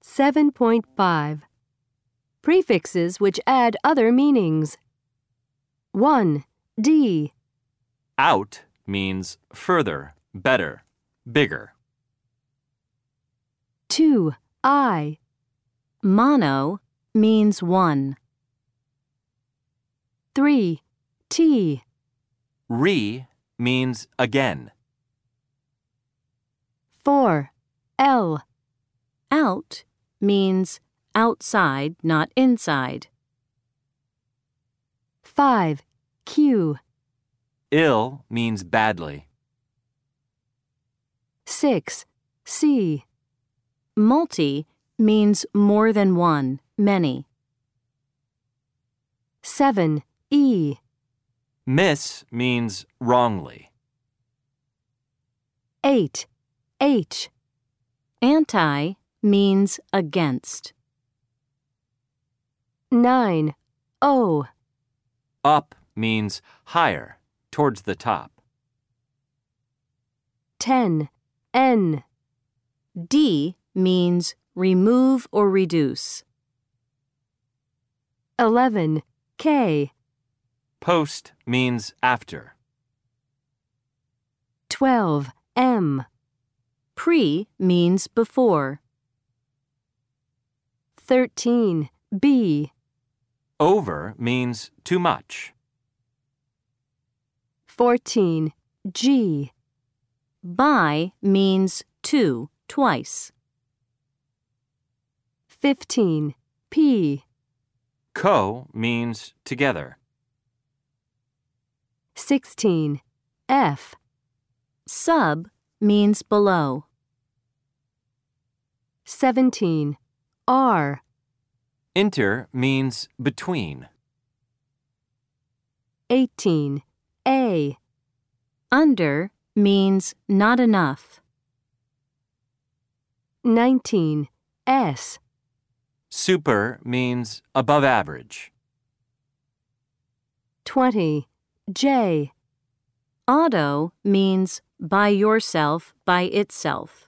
7.5. Prefixes which add other meanings. 1. D. Out means further, better, bigger. 2. I. Mono means one. 3. T. Re means again. 4. L. Out means outside, not inside. 5. Q. Ill means badly. 6. C. Multi means more than one, many. 7. E. Miss means wrongly. 8. H. Anti means against. 9. O. Up means higher, towards the top. 10. N. D means remove or reduce. 11. K. Post means after. 12. M. Pre means before. 13. B. Over means too much. 14. G. By means two, twice. 15. P. Co means together. 16. F. Sub means below. 17. R. Inter means between. 18. A. Under means not enough. 19. S. Super means above average. 20. J. Auto means by yourself, by itself.